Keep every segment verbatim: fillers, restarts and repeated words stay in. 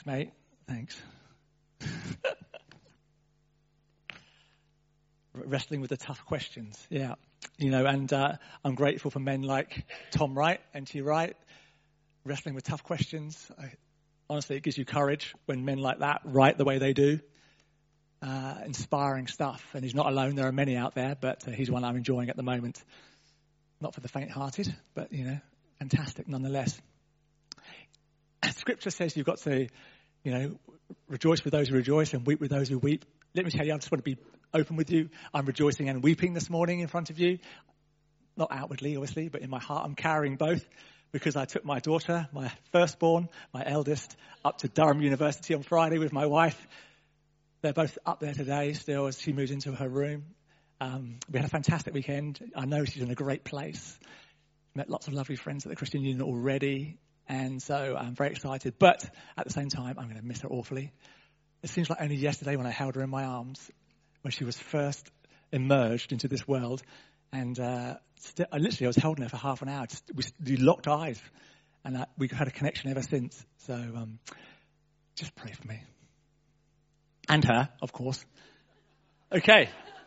Thanks, mate. Thanks. Wrestling with the tough questions. Yeah. You know, and uh, I'm grateful for men like Tom Wright, N T Wright, wrestling with tough questions. I, honestly, it gives you courage when men like that write the way they do. Uh, inspiring stuff. And he's not alone. There are many out there, but uh, he's one I'm enjoying at the moment. Not for the faint-hearted, but, you know, fantastic nonetheless. Scripture says you've got to, you know, rejoice with those who rejoice and weep with those who weep. Let me tell you, I just want to be open with you. I'm rejoicing and weeping this morning in front of you. Not outwardly, obviously, but in my heart I'm carrying both because I took my daughter, my firstborn, my eldest, up to Durham University on Friday with my wife. They're both up there today still as she moves into her room. Um, we had a fantastic weekend. I know she's in a great place. Met lots of lovely friends at the Christian Union already. And so I'm very excited. But at the same time, I'm going to miss her awfully. It seems like only yesterday when I held her in my arms, when she was first emerged into this world. And uh, st- I literally, I was holding her for half an hour. Just, we, we locked eyes. And uh, we've had a connection ever since. So um, just pray for me. And her, of course. Okay.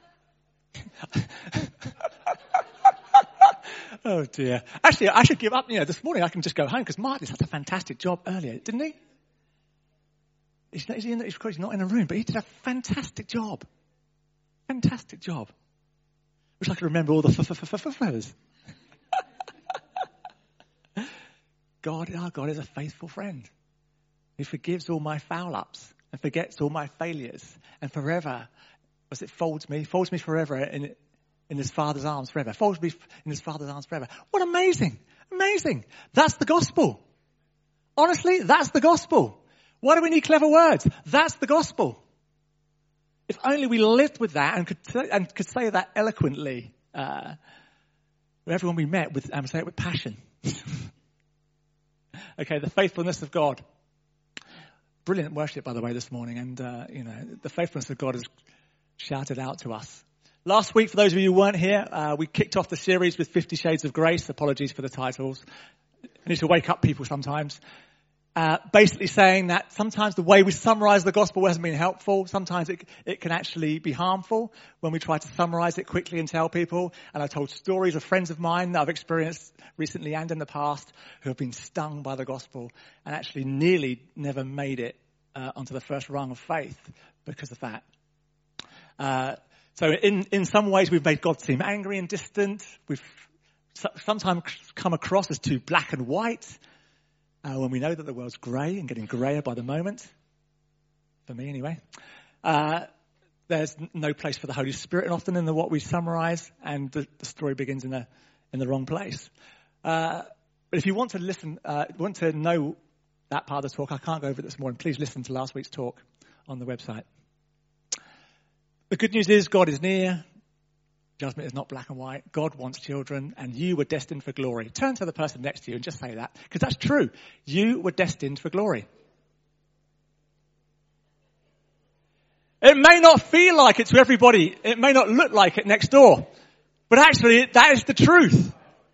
Oh, dear. Actually, I should give up. You know, this morning I can just go home because Mark did such a fantastic job earlier, didn't he? He's not, he's, in, he's not in a room, but he did a fantastic job. Fantastic job. Wish I could remember all the f-f-f-f-f-f-s. God, our God is a faithful friend. He forgives all my foul-ups and forgets all my failures and forever, as it folds me, folds me forever in in his Father's arms forever. Folds me in his Father's arms forever. What amazing, amazing. That's the gospel. Honestly, that's the gospel. Why do we need clever words? That's the gospel. If only we lived with that and could and could say that eloquently, uh, with everyone we met with, and say it with passion. Okay, the faithfulness of God. Brilliant worship, by the way, this morning. And, uh, you know, the faithfulness of God is shouted out to us. Last week, for those of you who weren't here, uh, we kicked off the series with Fifty Shades of Grace. Apologies for the titles. I need to wake up people sometimes. Uh, basically saying that sometimes the way we summarize the gospel hasn't been helpful. Sometimes it, it can actually be harmful when we try to summarize it quickly and tell people. And I told stories of friends of mine that I've experienced recently and in the past who have been stung by the gospel and actually nearly never made it uh, onto the first rung of faith because of that. Uh, so in, in some ways we've made God seem angry and distant. We've sometimes come across as too black and white. Uh, when we know that the world's grey and getting greyer by the moment, for me anyway, uh, there's no place for the Holy Spirit, and often in the what we summarise, and the, the story begins in the in the wrong place. Uh, but if you want to listen, uh, want to know that part of the talk, I can't go over it this morning. Please listen to last week's talk on the website. The good news is God is near. Judgment is not black and white. God wants children, and you were destined for glory. Turn to the person next to you and just say that, because that's true. You were destined for glory. It may not feel like it to everybody. It may not look like it next door. But actually, that is the truth.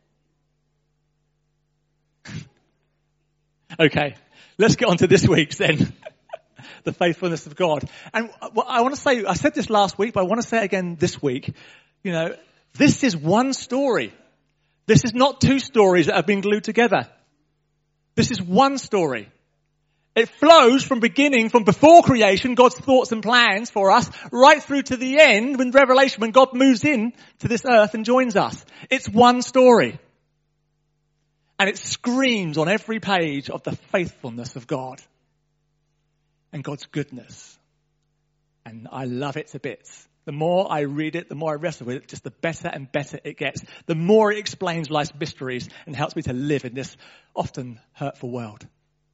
Okay, let's get on to this week's then. The faithfulness of God. And I want to say, I said this last week, but I want to say it again this week. You know, this is one story. This is not two stories that have been glued together. This is one story. It flows from beginning, from before creation, God's thoughts and plans for us, right through to the end, when Revelation, when God moves in to this earth and joins us. It's one story. And it screams on every page of the faithfulness of God and God's goodness. And I love it to bits. The more I read it, the more I wrestle with it, just the better and better it gets. The more it explains life's mysteries and helps me to live in this often hurtful world.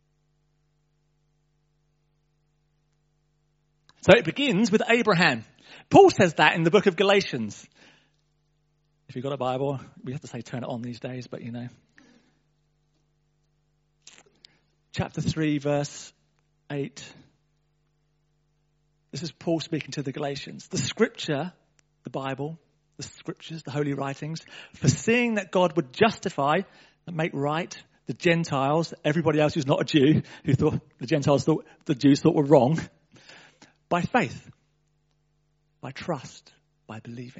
So it begins with Abraham. Paul says that in the book of Galatians. If you've got a Bible, we have to say turn it on these days, but you know. Chapter three, verse eight. This is Paul speaking to the Galatians. The scripture, the Bible, the scriptures, the holy writings, foreseeing that God would justify and make right the Gentiles, everybody else who's not a Jew, who thought the Gentiles thought the Jews thought were wrong, by faith, by trust, by believing.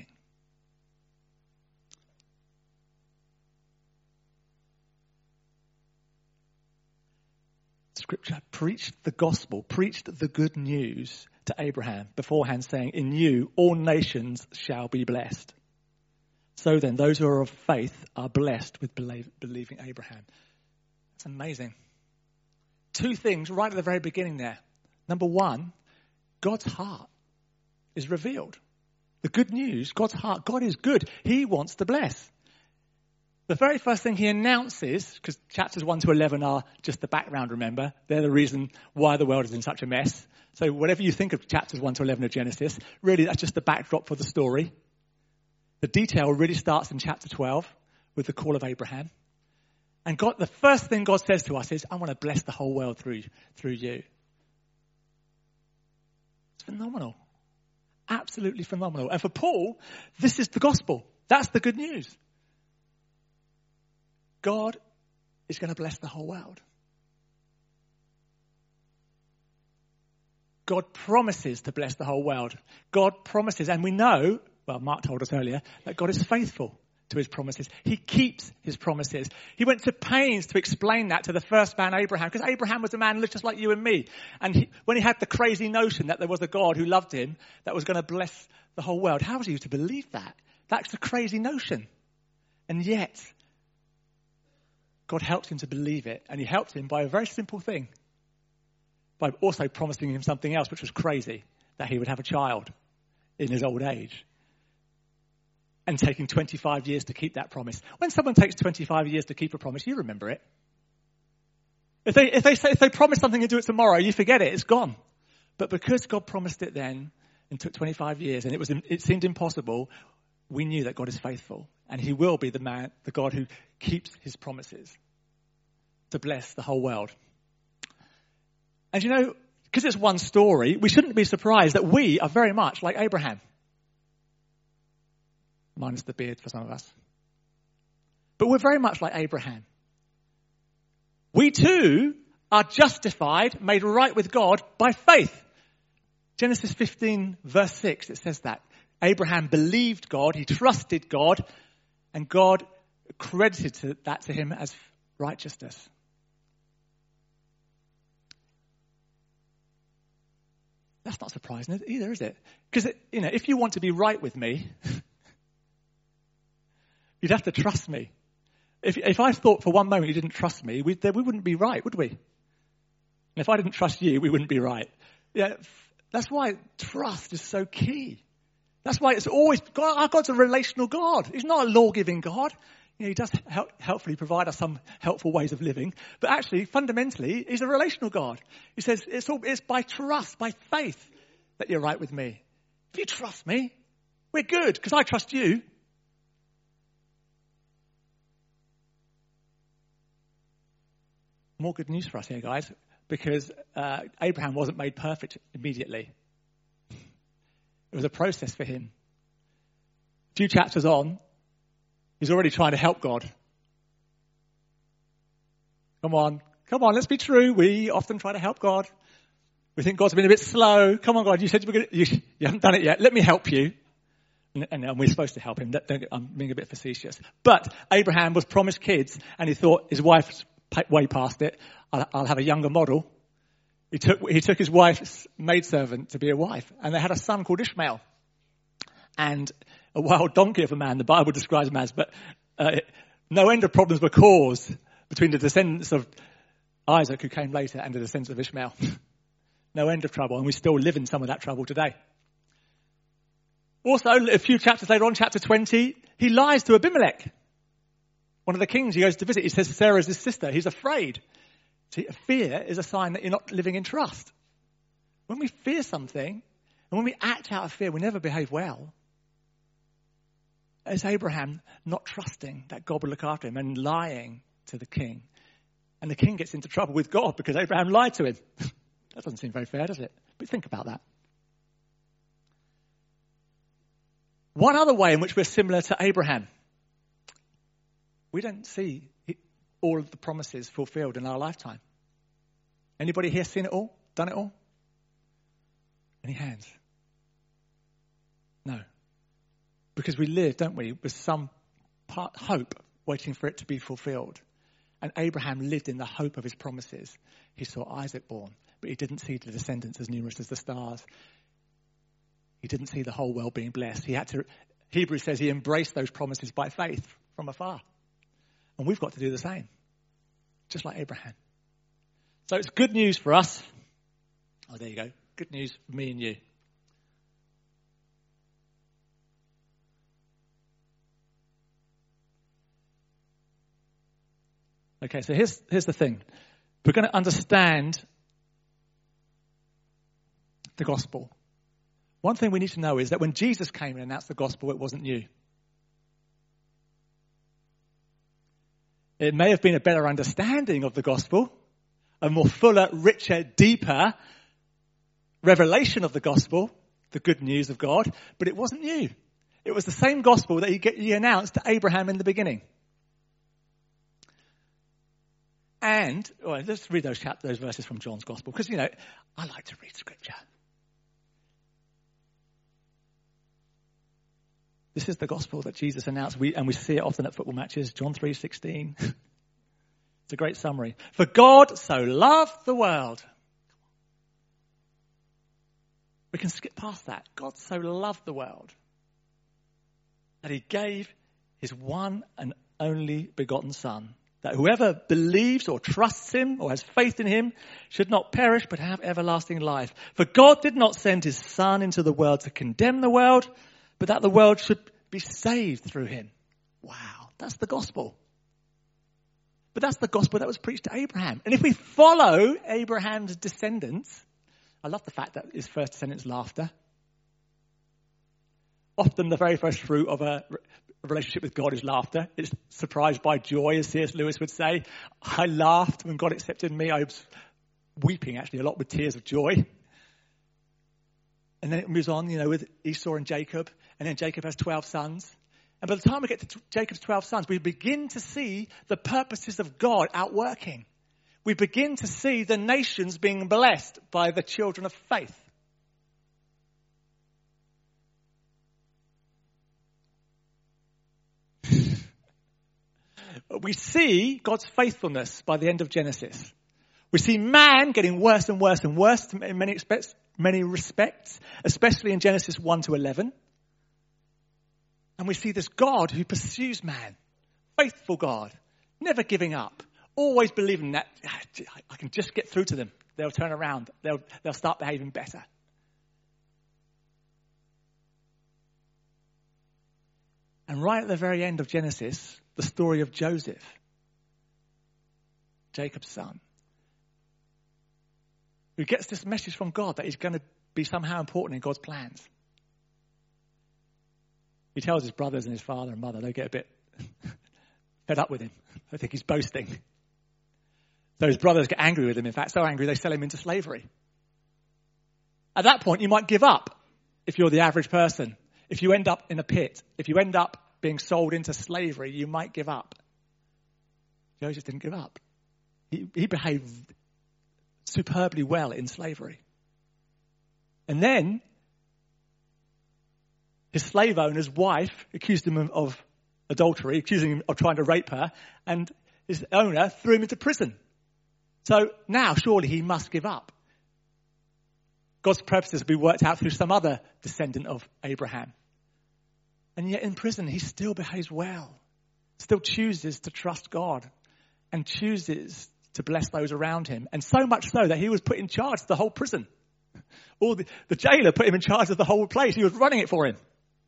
Scripture preached the gospel, preached the good news to Abraham beforehand, saying, in you all nations shall be blessed. So then, those who are of faith are blessed with believe, believing Abraham. That's amazing. Two things right at the very beginning there. Number one, God's heart is revealed. The good news, God's heart, God is good. He wants to bless. The very first thing he announces, because chapters one to eleven are just the background, remember? They're the reason why the world is in such a mess. So whatever you think of chapters one to eleven of Genesis, really that's just the backdrop for the story. The detail really starts in chapter twelve with the call of Abraham. And God, the first thing God says to us is, I want to bless the whole world through, through you. It's phenomenal. Absolutely phenomenal. And for Paul, this is the gospel. That's the good news. God is going to bless the whole world. God promises to bless the whole world. God promises, and we know, well, Mark told us earlier, that God is faithful to his promises. He keeps his promises. He went to pains to explain that to the first man, Abraham, because Abraham was a man just like you and me. And he, when he had the crazy notion that there was a God who loved him, that was going to bless the whole world, how was he to believe that? That's a crazy notion. And yet, God helped him to believe it, and he helped him by a very simple thing, by also promising him something else, which was crazy, that he would have a child in his old age, and taking twenty-five years to keep that promise. When someone takes twenty-five years to keep a promise, you remember it. If they, if they say, if they promise something and do it tomorrow, you forget it, it's gone. But because God promised it then, and took twenty-five years, and it was, it seemed impossible, we knew that God is faithful, and he will be the man, the God who keeps his promises to bless the whole world. And you know, because it's one story, we shouldn't be surprised that we are very much like Abraham. Minus the beard for some of us. But we're very much like Abraham. We too are justified, made right with God by faith. Genesis fifteen verse six, it says that. Abraham believed God, he trusted God, and God credited that to him as righteousness. That's not surprising either, is it? Because, you know, if you want to be right with me, you'd have to trust me. If, if I thought for one moment you didn't trust me, we, then we wouldn't be right, would we? And if I didn't trust you, we wouldn't be right. Yeah, that's why trust is so key. That's why it's always, God, our God's a relational God. He's not a law-giving God. You know, he does help, helpfully provide us some helpful ways of living. But actually, fundamentally, he's a relational God. He says it's, all, it's by trust, by faith, that you're right with me. If you trust me, we're good, because I trust you. More good news for us here, guys, because uh, Abraham wasn't made perfect immediately. It was a process for him. A few chapters on, he's already trying to help God. Come on, come on, let's be true. We often try to help God. We think God's been a bit slow. Come on, God, you said you, were gonna, you, you haven't done it yet. Let me help you. And, and, and we're supposed to help him. Don't, don't, I'm being a bit facetious. But Abraham was promised kids, and he thought his wife's way past it. I'll, I'll have a younger model. He took, he took his wife's maidservant to be a wife, and they had a son called Ishmael. And a wild donkey of a man, the Bible describes him as, but uh, no end of problems were caused between the descendants of Isaac, who came later, and the descendants of Ishmael. No end of trouble, and we still live in some of that trouble today. Also, a few chapters later on, chapter twenty, he lies to Abimelech. One of the kings he goes to visit, he says Sarah's his sister. He's afraid. See, fear is a sign that you're not living in trust. When we fear something, and when we act out of fear, we never behave well. It's Abraham not trusting that God would look after him and lying to the king. And the king gets into trouble with God because Abraham lied to him. That doesn't seem very fair, does it? But think about that. One other way in which we're similar to Abraham. We don't see all of the promises fulfilled in our lifetime? Anybody here seen it all? Done it all? Any hands? No. Because we live, don't we, with some part, hope waiting for it to be fulfilled. And Abraham lived in the hope of his promises. He saw Isaac born, but he didn't see the descendants as numerous as the stars. He didn't see the whole world being blessed. He had to, Hebrews says he embraced those promises by faith from afar. And we've got to do the same, just like Abraham. So it's good news for us. Oh, there you go. Good news for me and you. Okay, so here's, here's the thing. We're going to understand the gospel. One thing we need to know is that when Jesus came and announced the gospel, it wasn't new. It may have been a better understanding of the gospel, a more fuller, richer, deeper revelation of the gospel, the good news of God, but it wasn't new. It was the same gospel that he, he announced to Abraham in the beginning. And, well, let's read those, chapters, those verses from John's gospel, because, you know, I like to read scripture. This is the gospel that Jesus announced, we, and we see it often at football matches, John three sixteen. It's a great summary. For God so loved the world. We can skip past that. God so loved the world that he gave his one and only begotten Son, that whoever believes or trusts him or has faith in him should not perish but have everlasting life. For God did not send his Son into the world to condemn the world, but that the world should be saved through him. Wow, that's the gospel. But that's the gospel that was preached to Abraham. And if we follow Abraham's descendants, I love the fact that his first descendants laughter. Often the very first fruit of a relationship with God is laughter. It's surprised by joy, as C S Lewis would say. I laughed when God accepted me. I was weeping, actually, a lot with tears of joy. And then it moves on, you know, with Esau and Jacob. And then Jacob has twelve sons. And by the time we get to Jacob's twelve sons, we begin to see the purposes of God outworking. We begin to see the nations being blessed by the children of faith. We see God's faithfulness by the end of Genesis. We see man getting worse and worse and worse in many respects, many respects, especially in Genesis one to eleven. And we see this God who pursues man, faithful God, never giving up, always believing that I can just get through to them. They'll turn around. They'll, they'll start behaving better. And right at the very end of Genesis, the story of Joseph, Jacob's son, who gets this message from God that he's going to be somehow important in God's plans. He tells his brothers and his father and mother, they get a bit fed up with him. They think he's boasting. So his brothers get angry with him. In fact, so angry they sell him into slavery. At that point, you might give up if you're the average person. If you end up in a pit, if you end up being sold into slavery, you might give up. Joseph didn't give up. He, he behaved superbly well in slavery. And then his slave owner's wife accused him of, of adultery, accusing him of trying to rape her, and his owner threw him into prison. So now surely he must give up. God's purposes will be worked out through some other descendant of Abraham. And yet in prison, he still behaves well, still chooses to trust God and chooses to bless those around him. And so much so that he was put in charge of the whole prison. All the, the jailer put him in charge of the whole place. He was running it for him.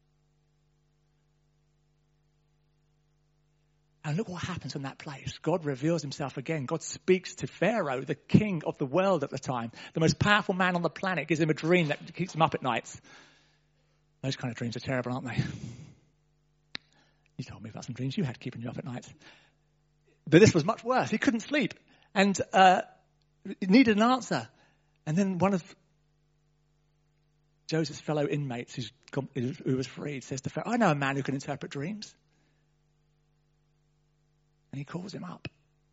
And look what happens in that place. God reveals himself again. God speaks to Pharaoh, the king of the world at the time. The most powerful man on the planet gives him a dream that keeps him up at nights. Those kind of dreams are terrible, aren't they? You told me about some dreams you had keeping you up at night. But this was much worse. He couldn't sleep and uh, he needed an answer. And then one of Joseph's fellow inmates who's, who was freed says to Pharaoh, I know a man who can interpret dreams. And he calls him up.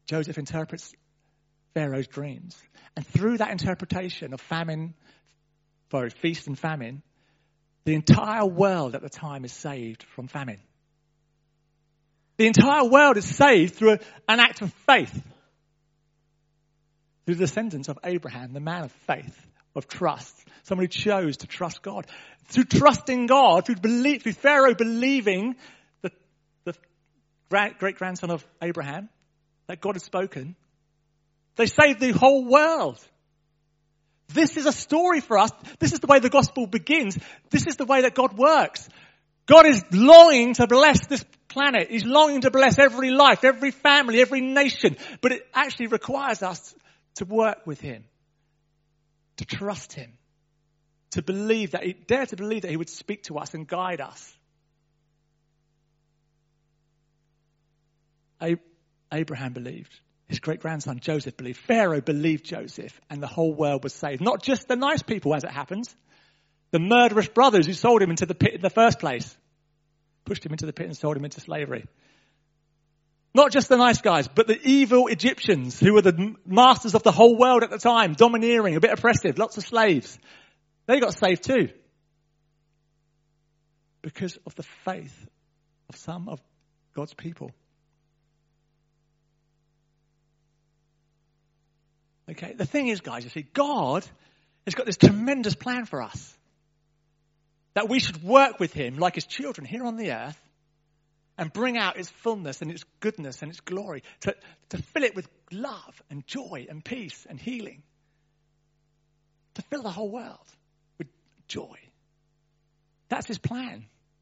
Joseph interprets Pharaoh's dreams. And through that interpretation of famine, sorry, feast and famine, the entire world at the time is saved from famine. The entire world is saved through a, an act of faith. Through the descendants of Abraham, the man of faith, of trust. Someone who chose to trust God. Through trusting God, through, belief, through Pharaoh believing the, the great-grandson of Abraham, that God had spoken, they saved the whole world. This is a story for us. This is the way the gospel begins. This is the way that God works. God is longing to bless this planet. He's longing to bless every life, every family, every nation. But it actually requires us to work with him, to trust him, to believe that he, dare to believe that he would speak to us and guide us. Abraham believed. His great-grandson Joseph believed. Pharaoh believed Joseph, and the whole world was saved. Not just the nice people, as it happens. The murderous brothers who sold him into the pit in the first place. Pushed him into the pit and sold him into slavery. Not just the nice guys, but the evil Egyptians who were the masters of the whole world at the time, domineering, a bit oppressive, lots of slaves. They got saved too. Because of the faith of some of God's people. Okay, the thing is, guys, you see, God has got this tremendous plan for us. That we should work with him like his children here on the earth and bring out its fullness and its goodness and its glory. To, to fill it with love and joy and peace and healing. To fill the whole world with joy. That's his plan.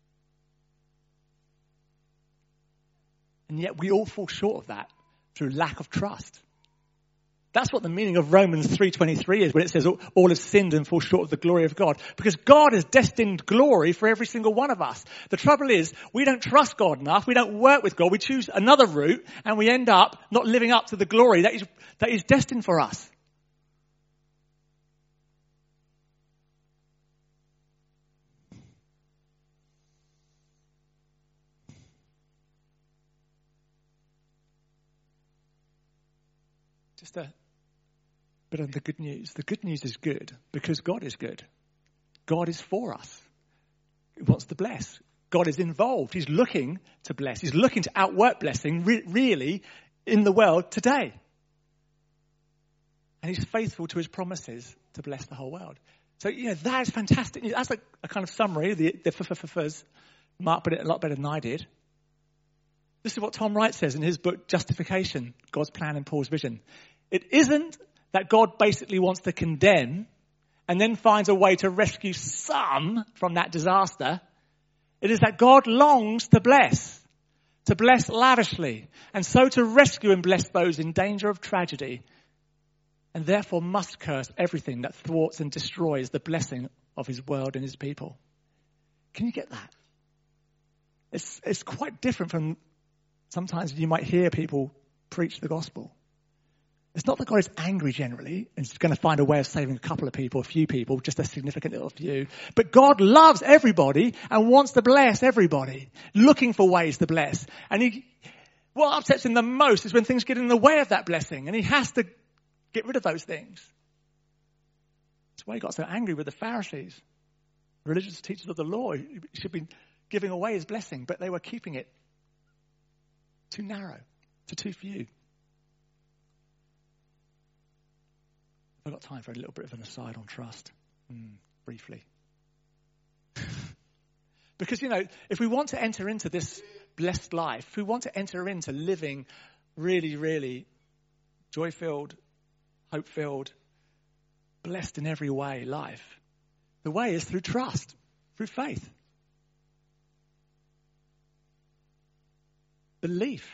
And yet we all fall short of that through lack of trust. That's what the meaning of Romans three twenty-three is when it says all have sinned and fall short of the glory of God. Because God has destined glory for every single one of us. The trouble is we don't trust God enough. We don't work with God. We choose another route and we end up not living up to the glory that is, that is destined for us. Just a bit of the good news. The good news is good because God is good. God is for us. He wants to bless. God is involved. He's looking to bless. He's looking to outwork blessing re- really in the world today. And he's faithful to his promises to bless the whole world. So, you know, that is fantastic. That's like a kind of summary. The, the f-f-f-f's. Mark put it a lot better than I did. This is what Tom Wright says in his book, Justification, God's Plan and Paul's Vision. It isn't that God basically wants to condemn and then finds a way to rescue some from that disaster. It is that God longs to bless, to bless lavishly, and so to rescue and bless those in danger of tragedy, and therefore must curse everything that thwarts and destroys the blessing of his world and his people. Can you get that? It's, it's quite different from sometimes you might hear people preach the gospel. It's not that God is angry generally and is going to find a way of saving a couple of people, a few people, just a significant little few. But God loves everybody and wants to bless everybody, looking for ways to bless. And he, what upsets him the most is when things get in the way of that blessing and he has to get rid of those things. That's why he got so angry with the Pharisees, religious teachers of the law. He should be giving away his blessing, but they were keeping it too narrow, to too few. I've got time for a little bit of an aside on trust, mm, briefly. Because, you know, if we want to enter into this blessed life, if we want to enter into living really, really joy-filled, hope-filled, blessed in every way life, the way is through trust, through faith. Belief.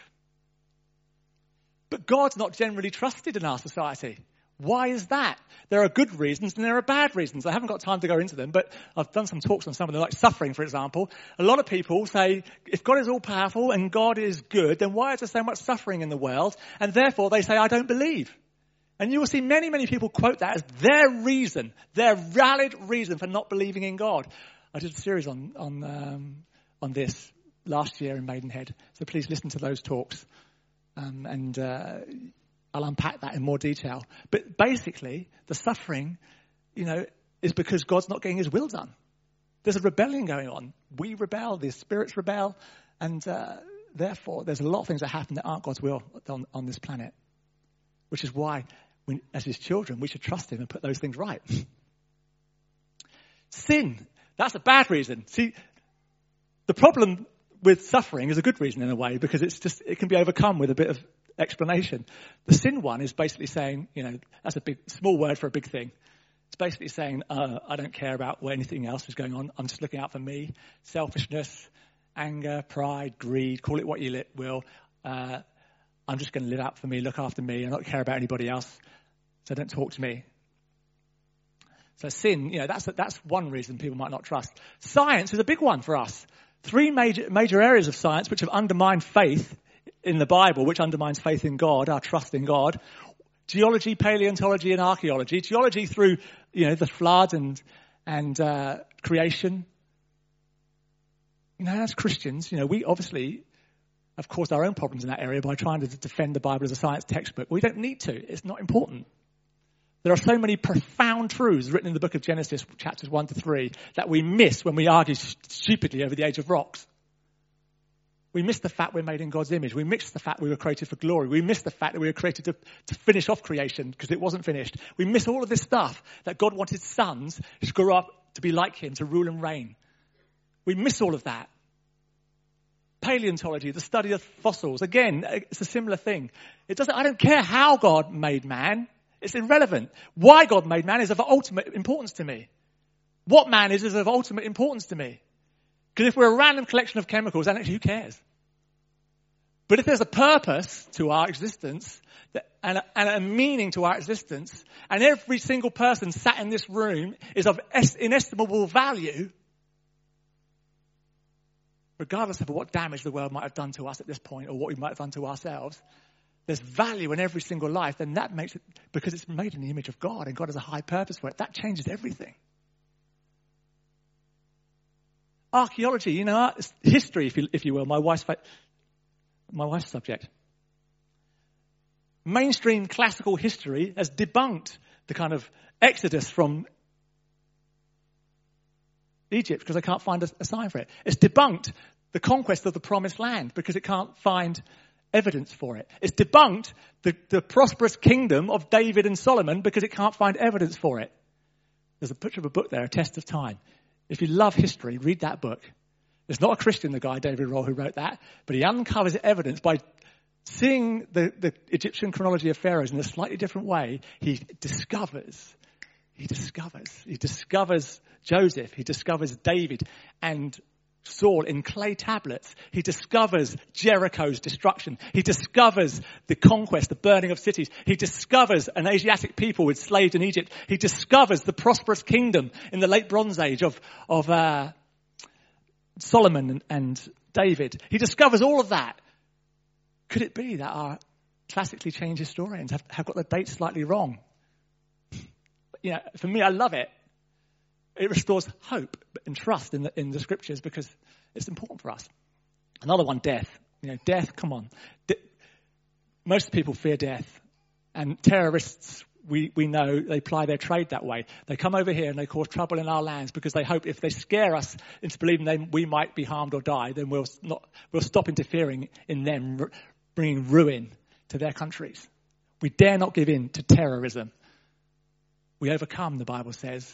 But God's not generally trusted in our society. Why is that? There are good reasons and there are bad reasons. I haven't got time to go into them, but I've done some talks on some of them, like suffering, for example. A lot of people say, if God is all-powerful and God is good, then why is there so much suffering in the world? And therefore they say, I don't believe. And you will see many, many people quote that as their reason, their valid reason for not believing in God. I did a series on on um, on this last year in Maidenhead, so please listen to those talks. Um, and uh, I'll unpack that in more detail. But basically, the suffering, you know, is because God's not getting his will done. There's a rebellion going on. We rebel, the spirits rebel, and uh, therefore there's a lot of things that happen that aren't God's will on, on this planet, which is why, when, as his children, we should trust him and put those things right. Sin, that's a bad reason. See, the problem with suffering is a good reason in a way, because it's just, it can be overcome with a bit of explanation. The sin one is basically saying, you know, that's a big, small word for a big thing. It's basically saying, uh, I don't care about what anything else is going on. I'm just looking out for me. Selfishness, anger, pride, greed, call it what you will. Uh, I'm just going to live out for me, look after me. I don't care about anybody else. So don't talk to me. So sin, you know, that's that's one reason people might not trust. Science is a big one for us. Three major major areas of science which have undermined faith in the Bible, which undermines faith in God, our trust in God. Geology, paleontology, and archaeology. Geology through, you know, the flood and and uh, creation. You know, as Christians, you know, we obviously have caused our own problems in that area by trying to defend the Bible as a science textbook. We don't need to. It's not important. There are so many profound truths written in the book of Genesis, chapters one to three, that we miss when we argue stupidly over the age of rocks. We miss the fact we're made in God's image. We miss the fact we were created for glory. We miss the fact that we were created to, to finish off creation because it wasn't finished. We miss all of this stuff, that God wanted sons to grow up to be like him, to rule and reign. We miss all of that. Paleontology, the study of fossils. Again, it's a similar thing. It doesn't, I don't care how God made man. It's irrelevant. Why God made man is of ultimate importance to me. What man is is of ultimate importance to me. Because if we're a random collection of chemicals, then actually who cares? But if there's a purpose to our existence and a, and a meaning to our existence, and every single person sat in this room is of inestimable value, regardless of what damage the world might have done to us at this point or what we might have done to ourselves, there's value in every single life, then that makes it, because it's made in the image of God and God has a high purpose for it, that changes everything. Archaeology, you know, history, if you, if you will, my wife's, my wife's subject. Mainstream classical history has debunked the kind of exodus from Egypt because they can't find a, a sign for it. It's debunked the conquest of the promised land because it can't find evidence for it. It's debunked the, the prosperous kingdom of David and Solomon because it can't find evidence for it. There's a picture of a book there, A Test of Time. If you love history, read that book. There's not a Christian, the guy, David Roll, who wrote that, but he uncovers evidence by seeing the, the Egyptian chronology of pharaohs in a slightly different way. He discovers, he discovers, he discovers Joseph, he discovers David and Saul in clay tablets. He discovers Jericho's destruction. He discovers the conquest, the burning of cities. He discovers an Asiatic people with slaves in Egypt. He discovers the prosperous kingdom in the late Bronze Age of, of uh, Solomon and, and David. He discovers all of that. Could it be that our classically changed historians have, have got the dates slightly wrong? You know, for me, I love it. It restores hope and trust in the, in the scriptures because it's important for us. Another one, death. You know, death, come on. De- Most people fear death. And terrorists, we, we know, they ply their trade that way. They come over here and they cause trouble in our lands because they hope if they scare us into believing they, we might be harmed or die, then we'll, not, we'll stop interfering in them, r- bringing ruin to their countries. We dare not give in to terrorism. We overcome, the Bible says,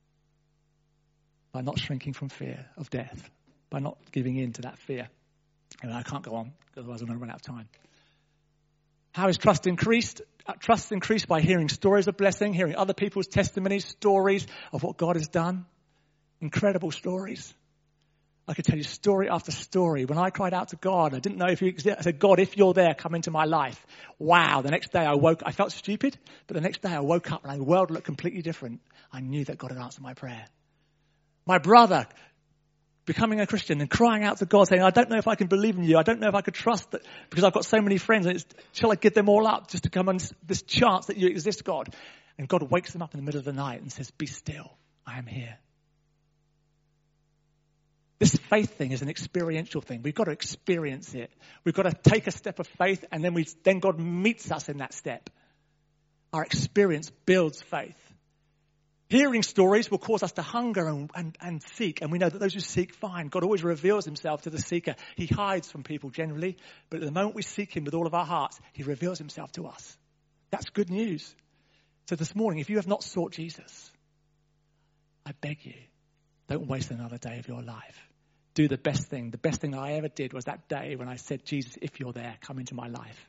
by not shrinking from fear of death, by not giving in to that fear. And I can't go on, otherwise I'm going to run out of time. How is trust increased? Uh, trust increased by hearing stories of blessing, hearing other people's testimonies, stories of what God has done. Incredible stories. I could tell you story after story. When I cried out to God, I didn't know if you exist. I said, God, if you're there, come into my life. Wow. The next day I woke, I felt stupid, but the next day I woke up and the world looked completely different. I knew that God had answered my prayer. My brother becoming a Christian and crying out to God saying, I don't know if I can believe in you. I don't know if I could trust that because I've got so many friends. And it's, shall I give them all up just to come on this chance that you exist, God? And God wakes them up in the middle of the night and says, be still. I am here. This faith thing is an experiential thing. We've got to experience it. We've got to take a step of faith, and then we then God meets us in that step. Our experience builds faith. Hearing stories will cause us to hunger and, and, and seek. And we know that those who seek find. God always reveals himself to the seeker. He hides from people generally. But at the moment we seek him with all of our hearts, he reveals himself to us. That's good news. So this morning, if you have not sought Jesus, I beg you, don't waste another day of your life. Do the best thing. The best thing I ever did was that day when I said, Jesus, if you're there, come into my life.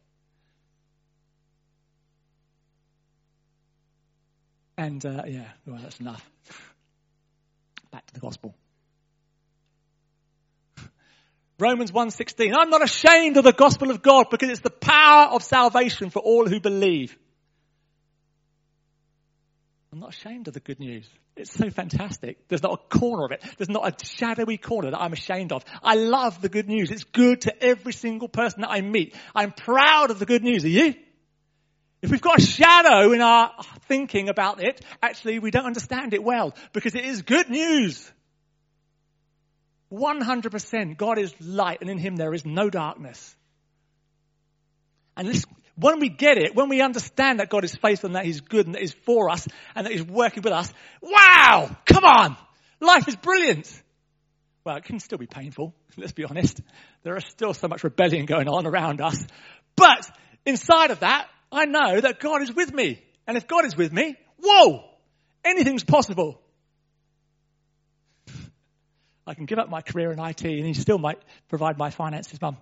And, uh, yeah, well, that's enough. Back to the gospel. Romans one sixteen. I'm not ashamed of the gospel of God because it's the power of salvation for all who believe. I'm not ashamed of the good news. It's so fantastic. There's not a corner of it. There's not a shadowy corner that I'm ashamed of. I love the good news. It's good to every single person that I meet. I'm proud of the good news. Are you? If we've got a shadow in our thinking about it, actually we don't understand it well because it is good news. one hundred percent God is light and in him there is no darkness. And this, when we get it, when we understand that God is faithful and that he's good and that he's for us and that he's working with us, wow, come on, life is brilliant. Well, it can still be painful, let's be honest. There is still so much rebellion going on around us. But inside of that, I know that God is with me. And if God is with me, whoa, anything's possible. I can give up my career in I T and he still might provide my finances, Mum.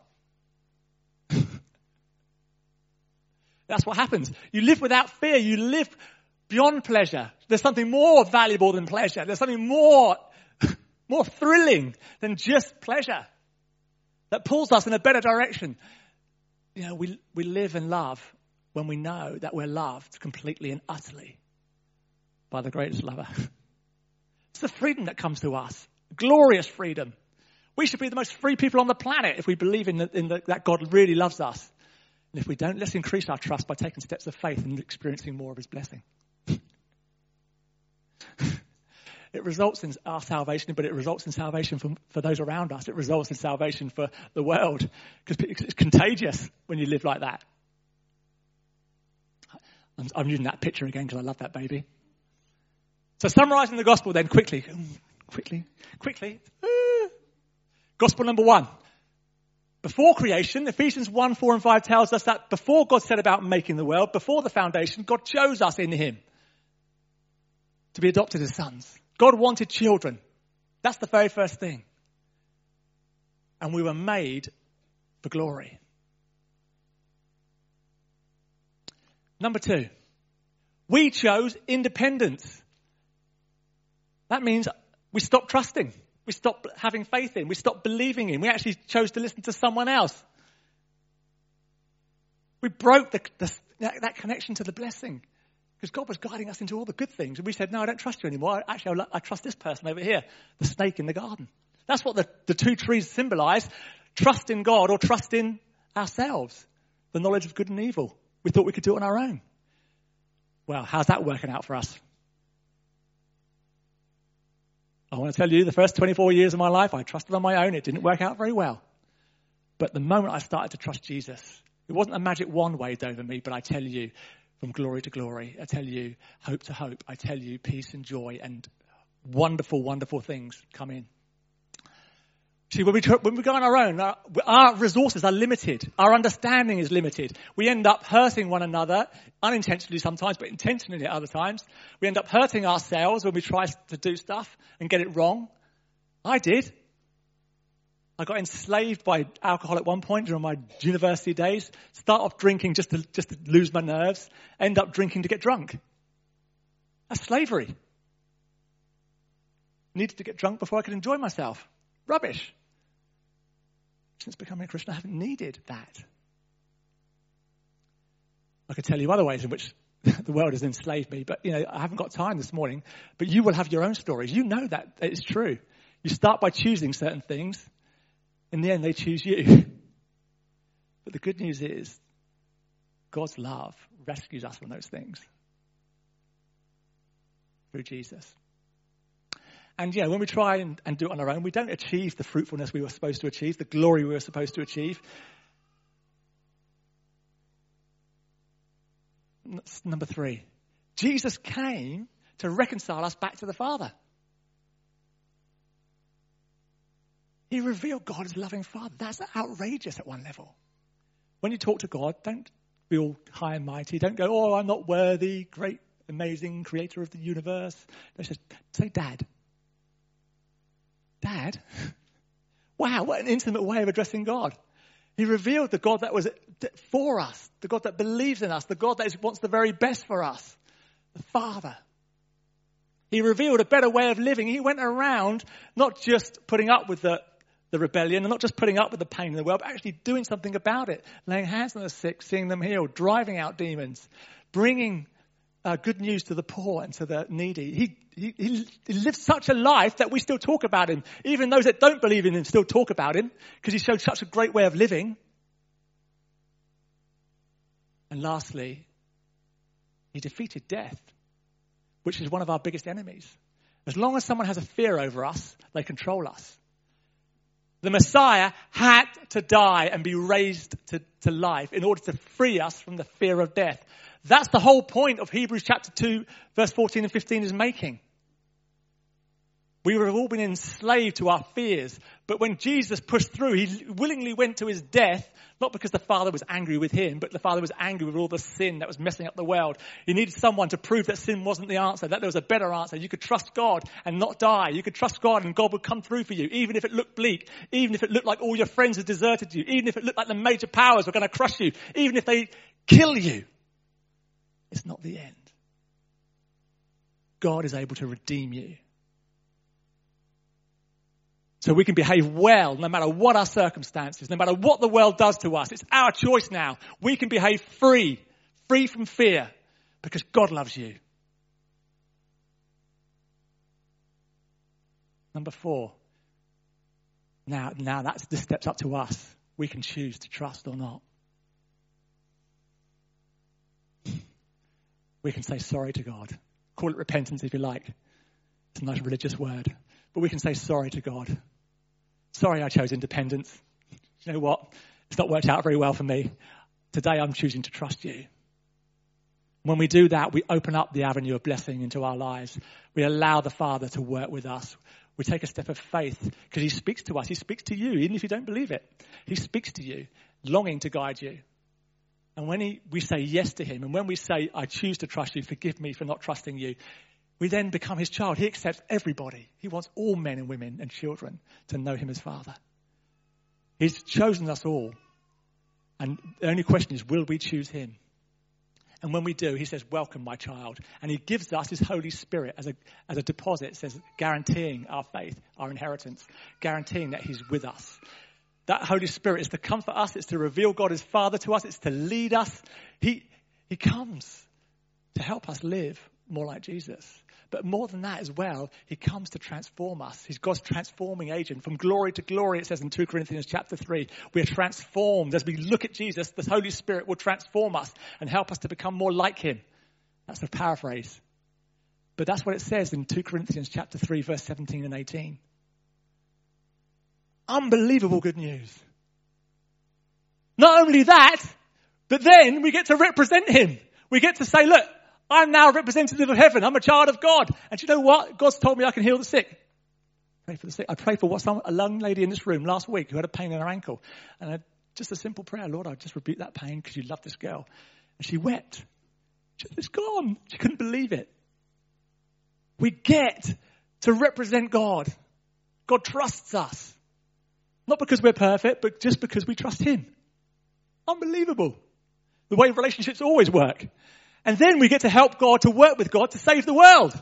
That's what happens. You live without fear. You live beyond pleasure. There's something more valuable than pleasure. There's something more, more thrilling than just pleasure that pulls us in a better direction. You know, we, we live and love when we know that we're loved completely and utterly by the greatest lover. It's the freedom that comes to us. Glorious freedom. We should be the most free people on the planet if we believe in, the, in the, that God really loves us. And if we don't, let's increase our trust by taking steps of faith and experiencing more of his blessing. It results in our salvation, but it results in salvation for, for those around us. It results in salvation for the world because it's contagious when you live like that. I'm, I'm using that picture again because I love that baby. So summarizing the gospel then quickly, quickly, quickly. Ah. Gospel number one. Before creation, Ephesians one, four and five tells us that before God set about making the world, before the foundation, God chose us in him to be adopted as sons. God wanted children. That's the very first thing. And we were made for glory. Number two, we chose independence. That means we stopped trusting. We stopped having faith in. We stopped believing in. We actually chose to listen to someone else. We broke the, the, that, that connection to the blessing because God was guiding us into all the good things. And we said, no, I don't trust you anymore. Actually, I, I trust this person over here, the snake in the garden. That's what the, the two trees symbolize. Trust in God or trust in ourselves. The knowledge of good and evil. We thought we could do it on our own. Well, how's that working out for us? I want to tell you, the first twenty-four years of my life, I trusted on my own. It didn't work out very well. But the moment I started to trust Jesus, it wasn't a magic wand waved over me, but I tell you, from glory to glory, I tell you, hope to hope, I tell you, peace and joy and wonderful, wonderful things come in. See, when we, when we go on our own, our, our resources are limited. Our understanding is limited. We end up hurting one another, unintentionally sometimes, but intentionally at other times. We end up hurting ourselves when we try to do stuff and get it wrong. I did. I got enslaved by alcohol at one point during my university days. Start off drinking just to, just to lose my nerves. End up drinking to get drunk. That's slavery. Needed to get drunk before I could enjoy myself. Rubbish. Since becoming a Christian, I haven't needed that. I could tell you other ways in which the world has enslaved me, but you know, I haven't got time this morning. But you will have your own stories. You know that it's true. You start by choosing certain things. In the end, they choose you. But the good news is, God's love rescues us from those things through Jesus. And yeah, when we try and, and do it on our own, we don't achieve the fruitfulness we were supposed to achieve, the glory we were supposed to achieve. That's number three. Jesus came to reconcile us back to the Father. He revealed God as a loving Father. That's outrageous at one level. When you talk to God, don't be all high and mighty. Don't go, oh, I'm not worthy, great, amazing creator of the universe. Let's just say, Dad. Dad? Wow, what an intimate way of addressing God. He revealed the God that was for us, the God that believes in us, the God that wants the very best for us, the Father. He revealed a better way of living. He went around not just putting up with the, the rebellion and not just putting up with the pain in the world, but actually doing something about it, laying hands on the sick, seeing them healed, driving out demons, bringing uh, good news to the poor and to the needy. He, he, he, he lived such a life that we still talk about him. Even those that don't believe in him still talk about him because he showed such a great way of living. And lastly, he defeated death, which is one of our biggest enemies. As long as someone has a fear over us, they control us. The Messiah had to die and be raised to, to life in order to free us from the fear of death. That's the whole point of Hebrews chapter two, verse fourteen and fifteen is making. We have all been enslaved to our fears, but when Jesus pushed through, he willingly went to his death, not because the Father was angry with him, but the Father was angry with all the sin that was messing up the world. He needed someone to prove that sin wasn't the answer, that there was a better answer. You could trust God and not die. You could trust God and God would come through for you, even if it looked bleak, even if it looked like all your friends had deserted you, even if it looked like the major powers were going to crush you, even if they kill you. It's not the end. God is able to redeem you. So we can behave well no matter what our circumstances, no matter what the world does to us. It's our choice now. We can behave free, free from fear, because God loves you. Number four. Now, now that's this steps up to us. We can choose to trust or not. We can say sorry to God. Call it repentance if you like. It's a nice religious word. But we can say sorry to God. Sorry I chose independence. You know what? It's not worked out very well for me. Today I'm choosing to trust you. When we do that, we open up the avenue of blessing into our lives. We allow the Father to work with us. We take a step of faith because he speaks to us. He speaks to you, even if you don't believe it. He speaks to you, longing to guide you. And when he, we say yes to him, and when we say, I choose to trust you, forgive me for not trusting you, we then become his child. He accepts everybody. He wants all men and women and children to know him as Father. He's chosen us all. And the only question is, will we choose him? And when we do, he says, welcome, my child. And he gives us his Holy Spirit as a, as a deposit, says, guaranteeing our faith, our inheritance, guaranteeing that he's with us. That Holy Spirit is to comfort us. It's to reveal God as Father to us. It's to lead us. He, he comes to help us live more like Jesus. But more than that as well, he comes to transform us. He's God's transforming agent. From glory to glory, it says in Second Corinthians chapter three, we are transformed. As we look at Jesus, the Holy Spirit will transform us and help us to become more like him. That's a paraphrase. But that's what it says in Second Corinthians chapter three, verse seventeen and eighteen. Unbelievable good news. Not only that, but then we get to represent him. We get to say, look, I'm now a representative of heaven. I'm a child of God. And do you know what? God's told me I can heal the sick. Pray for the sick. I prayed for what some, a young lady in this room last week who had a pain in her ankle. And I, just a simple prayer, Lord, I just rebuke that pain because you love this girl. And she wept. She said, it's gone. She couldn't believe it. We get to represent God. God trusts us. Not because we're perfect, but just because we trust him. Unbelievable. The way relationships always work. And then we get to help God, to work with God, to save the world.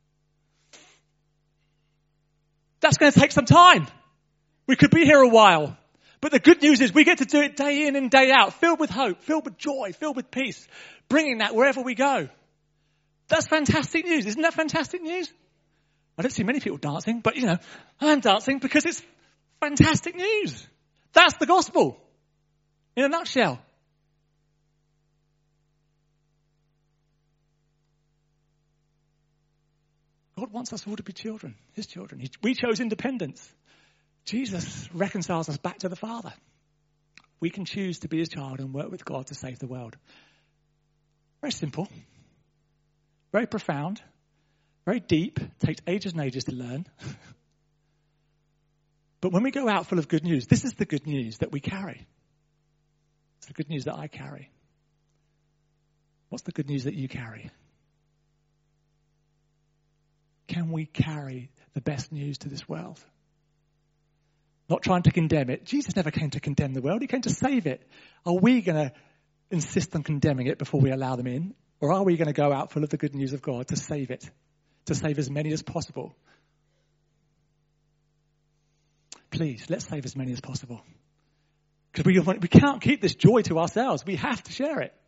That's going to take some time. We could be here a while. But the good news is we get to do it day in and day out, filled with hope, filled with joy, filled with peace, bringing that wherever we go. That's fantastic news. Isn't that fantastic news? I don't see many people dancing, but, you know, I'm dancing because it's fantastic news. That's the gospel in a nutshell. God wants us all to be children, his children. He, we chose independence. Jesus reconciles us back to the Father. We can choose to be his child and work with God to save the world. Very simple, very profound, very deep, takes ages and ages to learn. But when we go out full of good news, this is the good news that we carry. It's the good news that I carry. What's the good news that you carry? Can we carry the best news to this world? Not trying to condemn it. Jesus never came to condemn the world. He came to save it. Are we going to insist on condemning it before we allow them in? Or are we going to go out full of the good news of God to save it? To save as many as possible? Please, let's save as many as possible. Because we, we can't keep this joy to ourselves. We have to share it.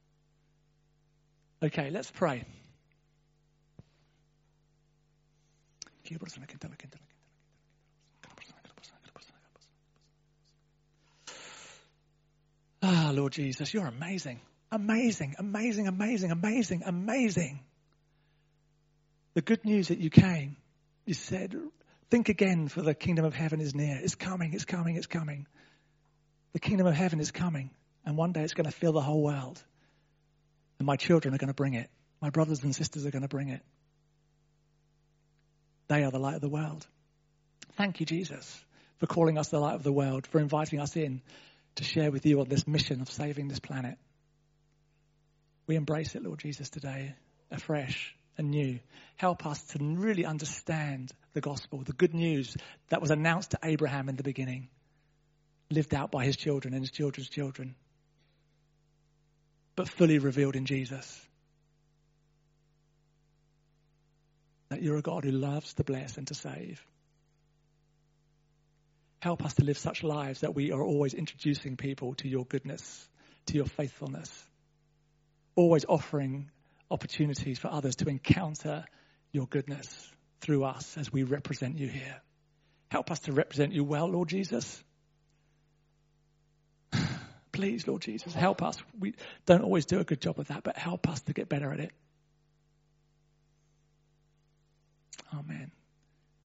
Okay, let's pray. Ah, Lord Jesus, you're amazing. Amazing, amazing, amazing, amazing, amazing. The good news that you came, you said, think again, for the kingdom of heaven is near. It's coming, it's coming, it's coming. The kingdom of heaven is coming. And one day it's going to fill the whole world. And my children are going to bring it. My brothers and sisters are going to bring it. They are the light of the world. Thank you, Jesus, for calling us the light of the world, for inviting us in to share with you on this mission of saving this planet. We embrace it, Lord Jesus, today, afresh and new. Help us to really understand the gospel, the good news that was announced to Abraham in the beginning, lived out by his children and his children's children, but fully revealed in Jesus. That you're a God who loves to bless and to save. Help us to live such lives that we are always introducing people to your goodness, to your faithfulness. Always offering opportunities for others to encounter your goodness through us as we represent you here. Help us to represent you well, Lord Jesus. Please, Lord Jesus, help us. We don't always do a good job of that, but help us to get better at it. Amen.